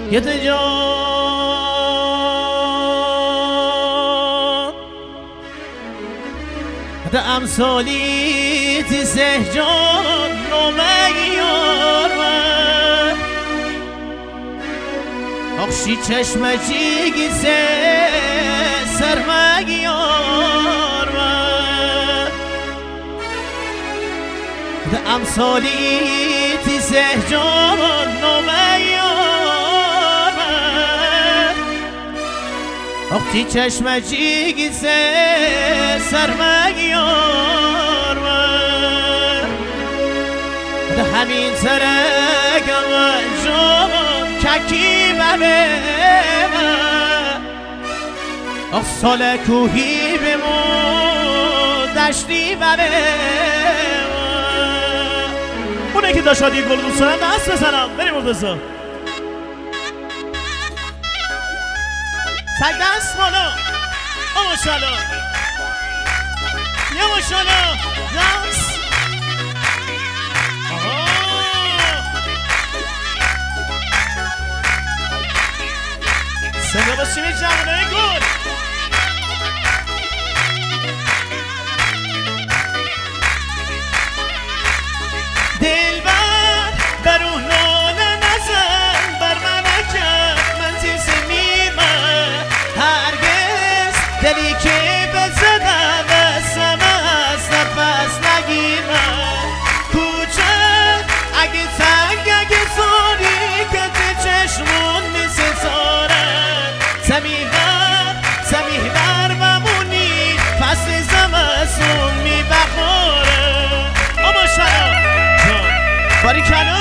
گده جان ده امثالی تی سهجان نومگیار من اخشی چشمچی گیسه سرمگیار من ده امثالی تی سهجان نومگیار من اخشی چشمچی گیسه سرمگیار من ده همین ترگم جان ککی بمه آخ سال کوهی بمون دشتی بمه اونه که داشادی گل دوست دارم دست بزنم بریم مرتضی سگ دست بالا ماشاءالله یا ماشاءالله دست صدا باشیم جوانای گل دلبر برو ناله نزن بر من نکرد من تیز میرم هرگز دلی که بزدم بسم از نفس نگیرم کوچه اگه تنگ اگه زاری که تی چشمون می‌ستاره زمیبر بمونی فصل زمستون میبخاره اما شرا جان باریکلا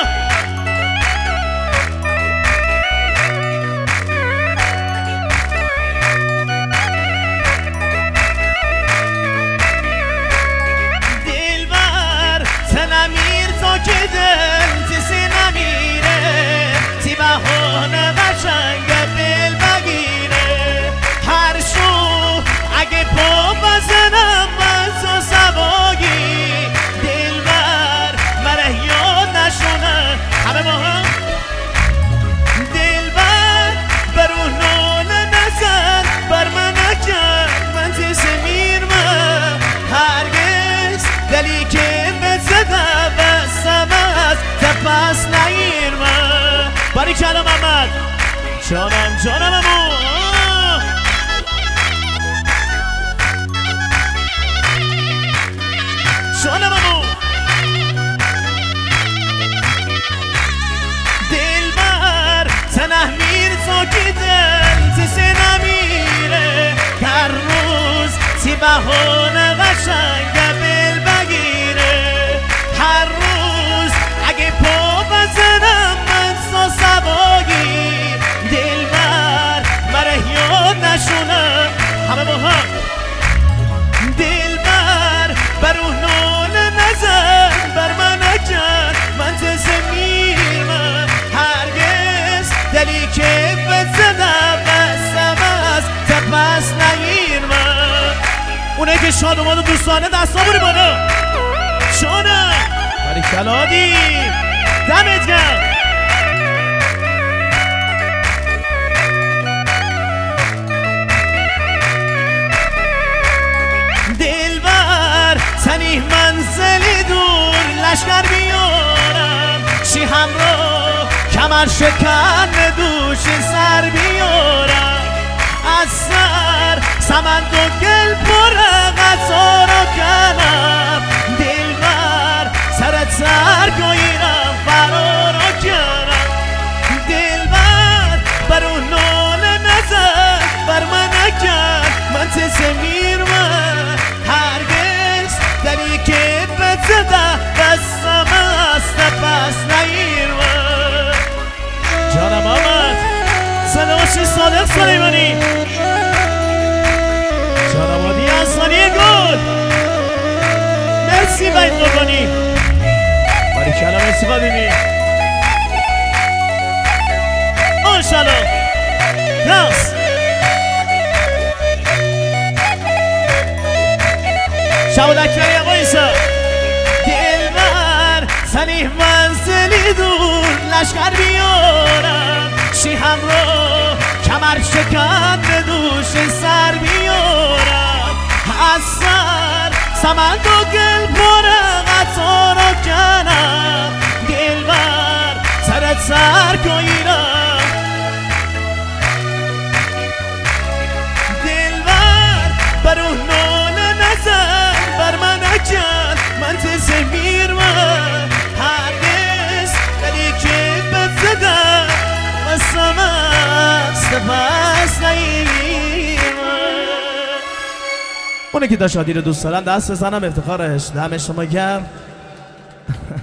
دلبر تنمیر تا که دل تیسی نمیره تی بهانه قشنگه دل بگیره هر شو اگه پا بزنم من تو سباگی دلبر مره یاد نشونه همه ما هم دلبر برو ناله نزن بر من نکرد من تیز میرم هرگز دلی که بزده بستم از تپس نگیرم باریکلا محمد جانم امو جانم امو دلبر تنه میر تا که دل تیسه نمیره هر روز تی بهانه قشنگه بل بگیره هر روز اگه پا بزنم من سا سباگی دلبر مره یاد نشونه همه با هم دلبر برو ناله نزن بر من نکرد من تزه میرم هرگز دلی که بزدم بستم از تپس نگیرم اونه که شادومان و دوستانه دستا بوری بالا شانه باریکلا دی دمت گرم تنی منزلی دور لشکر بیارم چی همراه کمر شکن دوش سر بیارم از سر سمند و گل پر غذا رو کنم دلبر سرت سر گویرم فرار رو کنم دلبر برو ناله نزد بر من نکرد من تزه میرم هرگز دلی که بزده بستم از نفس نگیرم جانم آمد صداشی صادق سلیمانی جانم آدی ازانی گل مرسی باید قربانی باریکلا مرسی قدیمی آنشالله راست شاول اکبری آقا ایسا دلبر سنی منزلی دور لشکر بیارم باشی همراه کمر شکن به دوش سر بیارم از سر سمند و گل پره قطار و کنم دل بر سرت سر کنیرم دل بر اون ناله نزن بر من اکن من تزه میرمن هرگز ولی که بد زدن قسم است پس نیمیرمن. اونه که تا شادی رو دوست دارن دست بزنم افتخارش دم شما گرم.